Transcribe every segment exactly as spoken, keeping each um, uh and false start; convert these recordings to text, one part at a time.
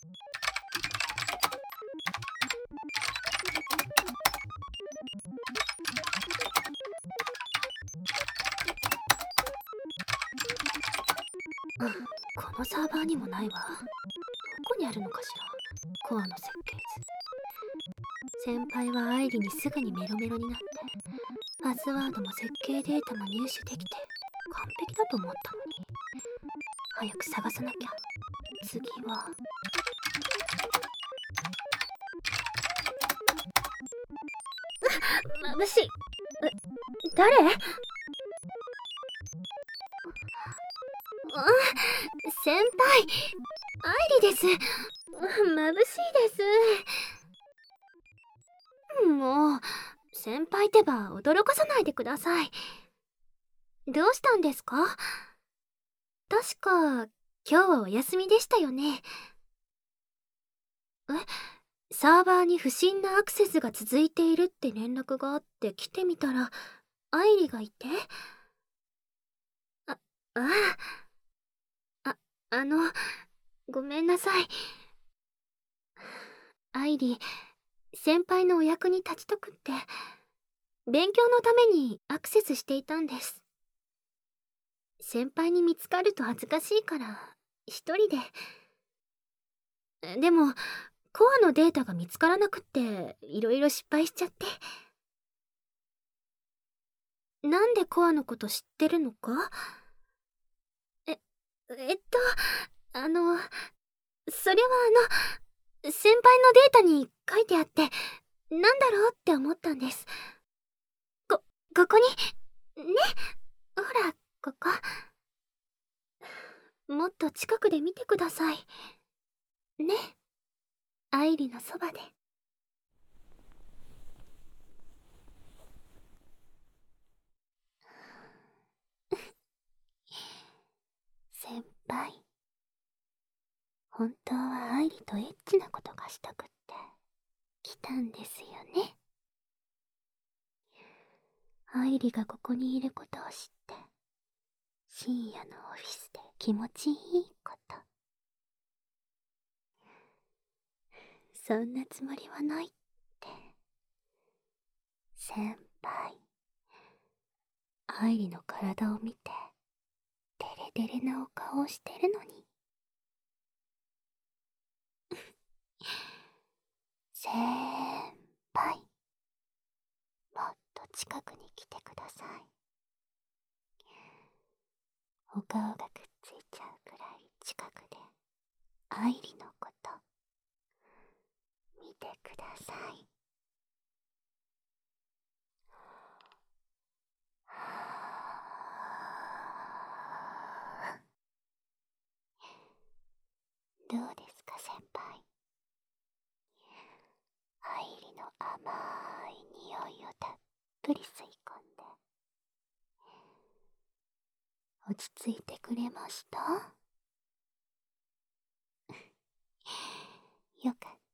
このサーバーにもないわ。どこにあるのかしら、コアの設計図。先輩は愛理にすぐにメロメロになって、パスワードも設計データも入手できて完璧だと思ったのに。早く探さなきゃ。次はま眩しい。え、誰？あ、先輩、愛理です。眩しいです。もう先輩ってば驚かさないでください。どうしたんですか？確か今日はお休みでしたよね。え、サーバーに不審なアクセスが続いているって連絡があって来てみたら愛理がいて。あ、ああ、あ、あの、ごめんなさい。愛理、先輩のお役に立ちたくって勉強のためにアクセスしていたんです。先輩に見つかると恥ずかしいから一人で。でもコアのデータが見つからなくっていろいろ失敗しちゃって。なんでコアのこと知ってるのか？え、えっと、あの、それはあの、先輩のデータに書いてあって、なんだろうって思ったんです。こ、ここに、ね、ほら、ここ。もっと近くで見てください。ね、愛理のそばで。先輩、本当は愛理とエッチなことがしたくって来たんですよね。愛理がここにいることを知って深夜のオフィスで気持ちいいこと。そんなつもりはないって。先輩、愛理の体を見てデレデレなお顔をしてるのに。先輩、もっと近くに来てください。お顔がくっついちゃうくらい近くで愛理のこと見てください。どうですか先輩。愛理の甘い匂いをたっぷり吸い込んで落ち着いてくれました？よかった。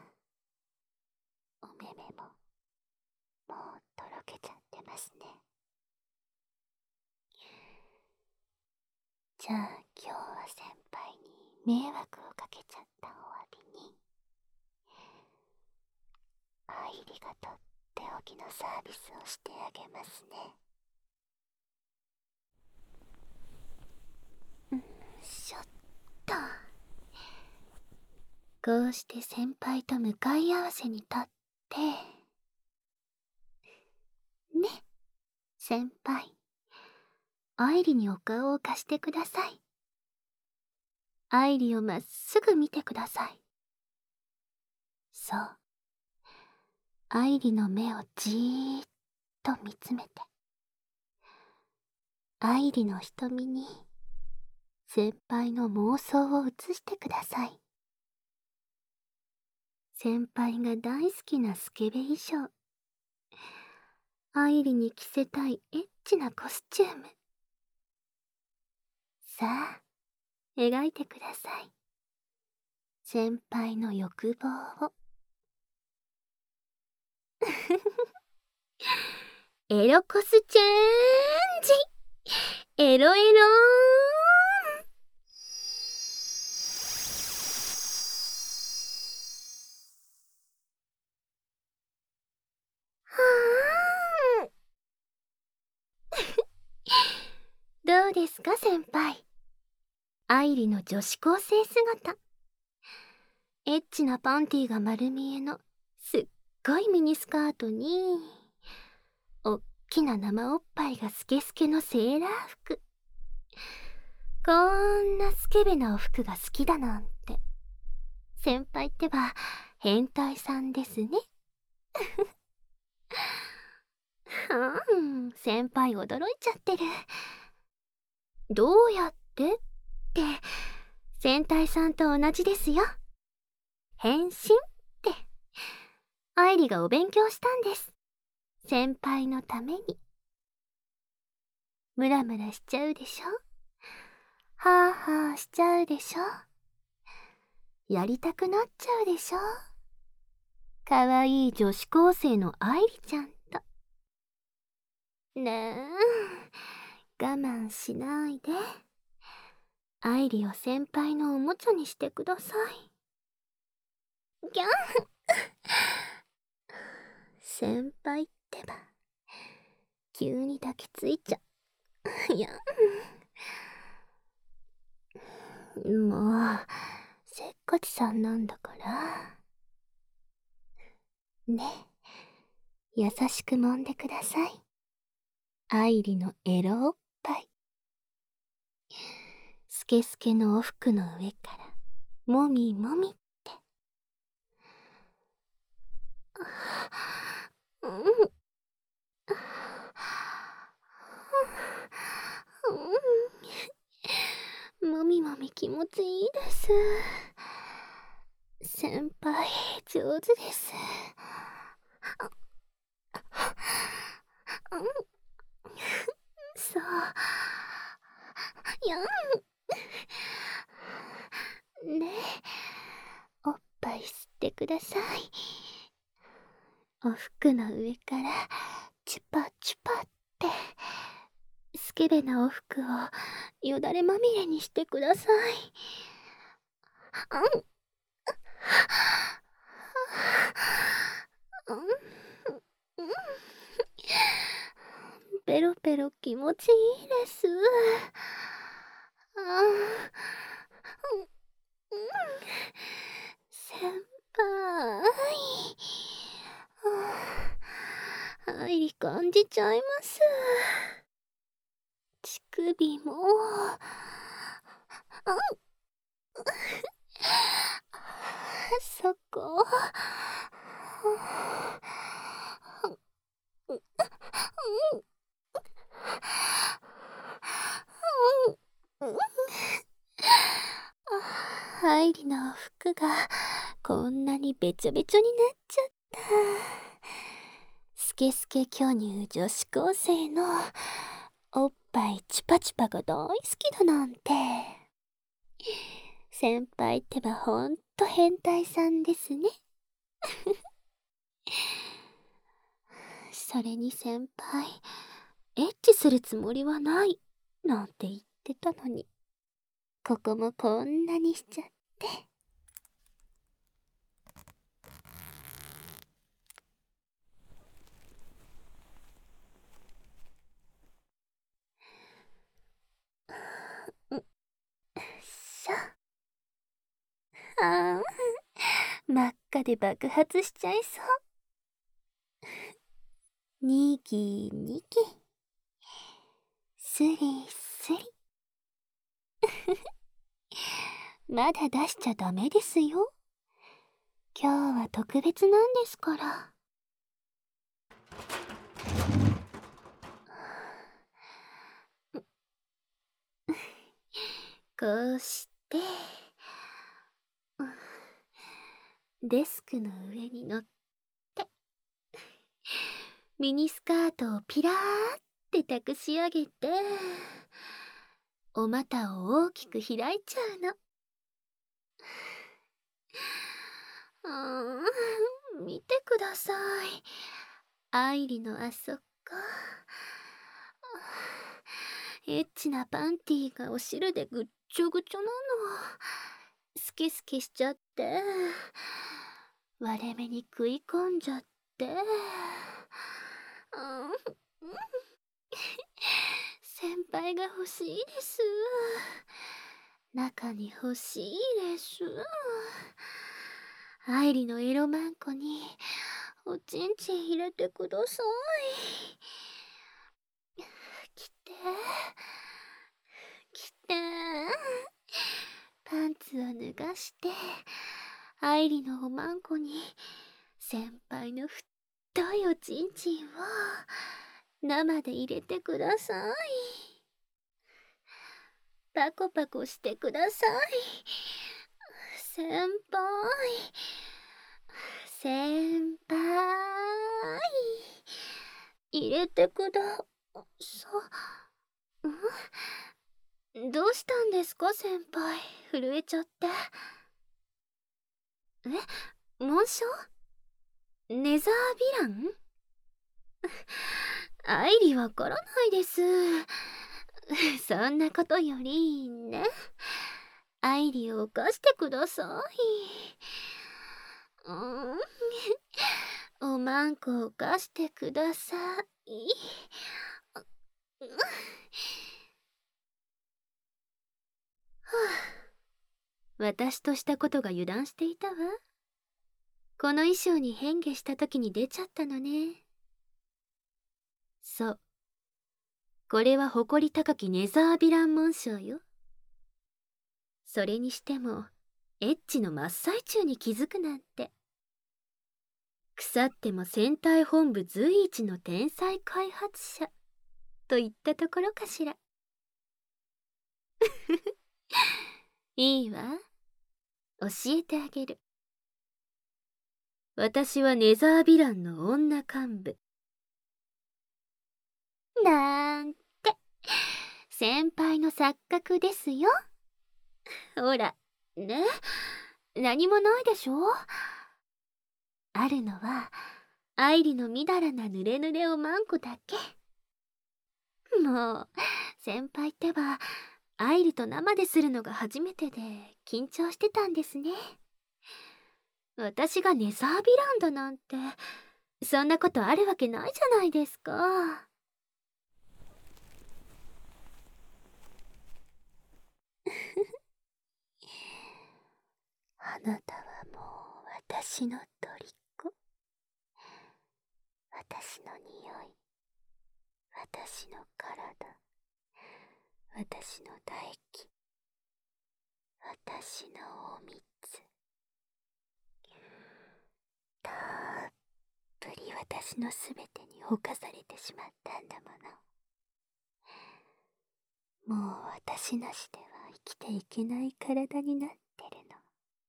お目目ももうとろけちゃってますね。じゃあ今日は先輩に迷惑をかけちゃったお詫びに愛理がとっておきのサービスをしてあげますね。うん、しょっと。こうして先輩と向かい合わせに立ってね、先輩、愛理にお顔を貸してください。愛理をまっすぐ見てください。そう、愛理の目をじーっと見つめて愛理の瞳に先輩の妄想を映してください。先輩が大好きなスケベ衣装、愛理に着せたいエッチなコスチューム。さあ、描いてください。先輩の欲望を。エロコスチェンジ、エロエローン。 ですか先輩。愛理の女子高生姿。エッチなパンティーが丸見えのすっごいミニスカートに、おっきな生おっぱいがスケスケのセーラー服。こんなスケベなお服が好きだなんて。先輩ってば変態さんですね。うん、先輩驚いちゃってる。どうやってって、戦隊さんと同じですよ。変身って、愛理がお勉強したんです。先輩のために。ムラムラしちゃうでしょ。はあはあしちゃうでしょ。やりたくなっちゃうでしょ。かわいい女子高生の愛理ちゃんと。ねえ、我慢しないで。愛理を先輩のおもちゃにしてください。ギャン先輩ってば、急に抱きついちゃう。いや、もう、せっかちさんなんだから。ね、優しく揉んでください。愛理のエロおっぱい。スケスケのお服の上から、もみもみって。うん。うん、もみもみ気持ちいいです。先輩、上手です。うん、そう。やん。ねえ、おっぱい吸ってください。お服の上からチュパチュパって、スケベなお服をよだれまみれにしてください。うん。うん。ペロペロ気持ちいいです。あー、うん、先輩。愛理感じちゃいます。乳首も。うん。そこ。うん。うん。愛理の服がこんなにべちょべちょになっちゃった。スケスケ巨乳女子高生のおっぱいチュパチュパが大好きだなんて。先輩ってばほんと変態さんですね。それに先輩、エッチするつもりはないなんて言ってたのに、ここもこんなにしちゃって。んしょ。ああ、真っ赤で爆発しちゃいそう。にぎにぎ、スリスリ。まだ出しちゃダメですよ。今日は特別なんですから。こうして、デスクの上に乗って、ミニスカートをピラーって託し上げて、お股を大きく開いちゃうの。うーん、見てください。愛理のあそこ。エッチなパンティーがお汁でぐっちょぐちょなの。スケスケしちゃって、割れ目に食い込んじゃって、うん、 先輩が欲しいです。中に欲しいです。愛理のエロマンコにおちんちん入れてください。来て来て。パンツを脱がして愛理のおまんこに先輩の太いおちんちんを生で入れてください。パコパコしてください。先輩先輩入れてくださ。んどうしたんですか先輩、震えちゃって。え、紋章？ネザーヴィラン？愛理わからないです。そんなことよりね、愛理を犯してください。うん、おまんこを犯してください。はあ、私としたことが油断していたわ。この衣装に変化した時に出ちゃったのね。そう。これは誇り高きネザーヴィラン紋章よ。それにしても、エッチの真っ最中に気づくなんて。腐っても戦隊本部随一の天才開発者といったところかしら。いいわ。教えてあげる。私はネザーヴィランの女幹部。なんて、先輩の錯覚ですよ。ほら、ね、何もないでしょ。あるのは、愛理のみだらな濡れ濡れおまんこだけ。もう、先輩ってば、愛理と生でするのが初めてで緊張してたんですね。私がネザーヴィランドなんて、そんなことあるわけないじゃないですか。あなたはもう私の虜。私の匂い、私の体、私の唾液、私のおみつ。たっぷり私のすべてに侵されてしまったんだもの。もう私なしでは生きていけない体になってるの。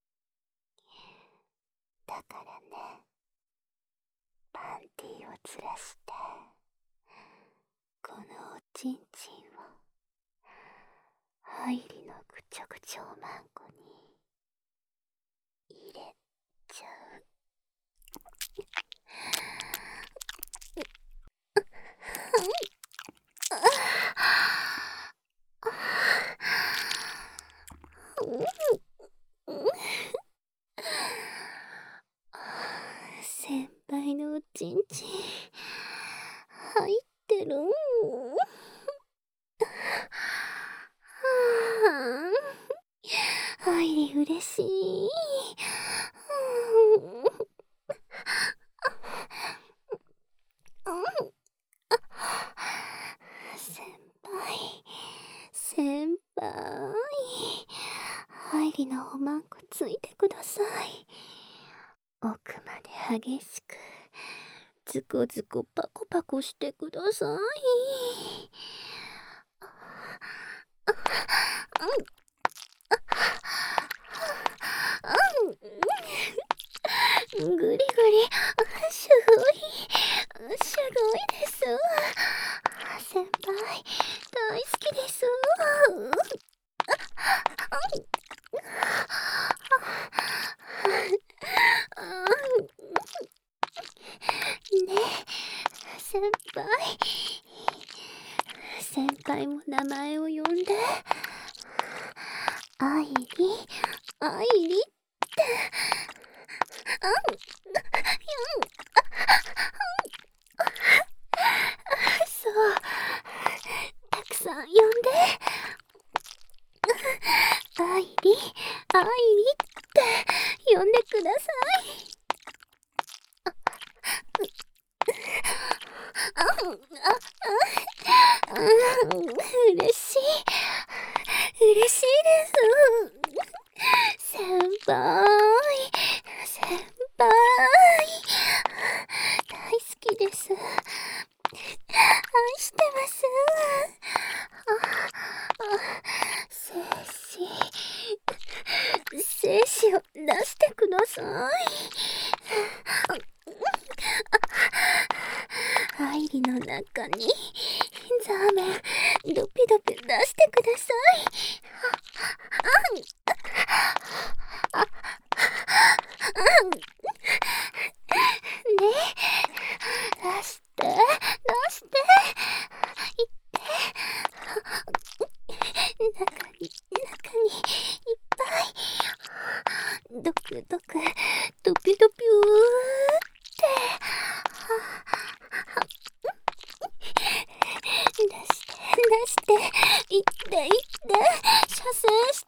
だからね、パンティーをずらして、このおちんちんを愛理のぐちょぐちょおまんこに入れちゃう。先輩のおちんちん入ってるん。愛理嬉しい。先輩先輩、愛理のおまんこついてください。奥まで激しくズコズコパコパコしてください。グリグリ、すごい、すごいです。先輩、大好きです。ねえ、先輩。先輩も名前を呼んで。愛理、愛理って。うん、そう、たくさん愛理、愛理って呼んでください。あ、あ、あ、嬉しい。嬉しいです。先輩、先輩、大好きです。愛してます。あ、あ、精子、精子を出してください。愛理の中にザーメンドピドピ出してください。あ、あ、あ、あ、ねえ、出して、出して、いって、中に、中に、いっぱい、ドクドク、ドピドピューって、出して、出して、いって、いって、射精して。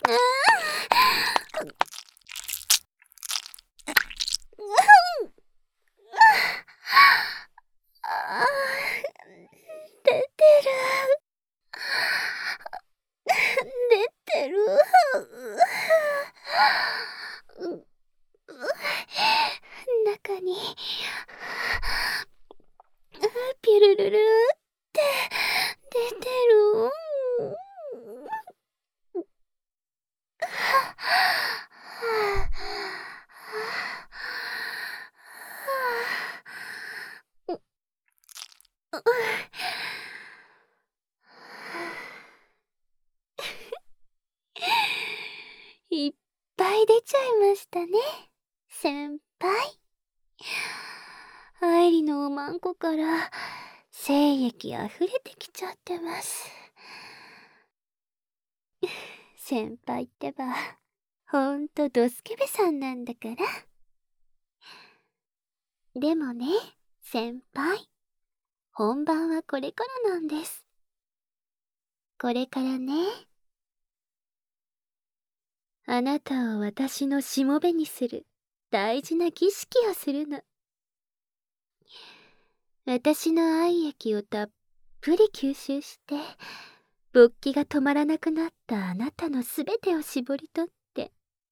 あー、出てる。出てる。中に、ピルルルって出てる。いっぱい出ちゃいましたね、先輩。愛理のおまんこから精液溢れてきちゃってます。先輩ってば、ほんとドスケベさんなんだから。でもね、先輩。本番はこれからなんです。これからね。あなたを私のしもべにする大事な儀式をするの。私の愛液をたっぷり吸収して、勃起が止まらなくなったあなたのすべてを絞り取って、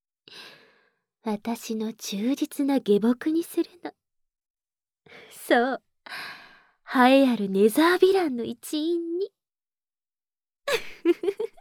私の忠実な下僕にするの。そう、栄えあるネザーヴィランの一員に。